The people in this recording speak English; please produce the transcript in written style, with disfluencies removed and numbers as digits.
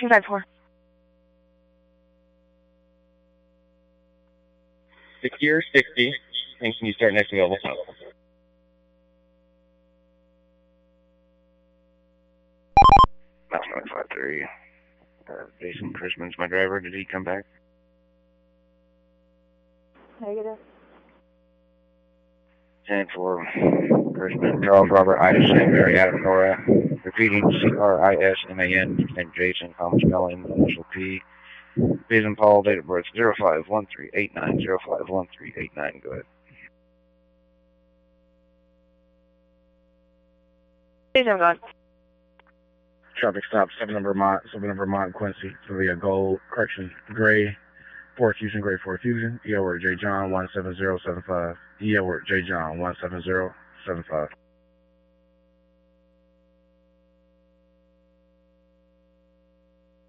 254. Secure 60. And can you start next available? Mouse 953. Jason Chrisman's my driver. Did he come back? Negative. 10-4. Chrisman, Charles Robert, Ida Sam, Mary Adam Nora. Repeating CRISMAN and Jason, common spelling, initial P. Jason Paul, date of birth 051389, 051389. Go ahead. Jason, gone. Traffic stop, 7 Vermont, Quincy, Sevilla Gold, correction, Gray, Ford Fusion, Gray Ford Fusion, Edward J. John 17075, Edward J. John 17075.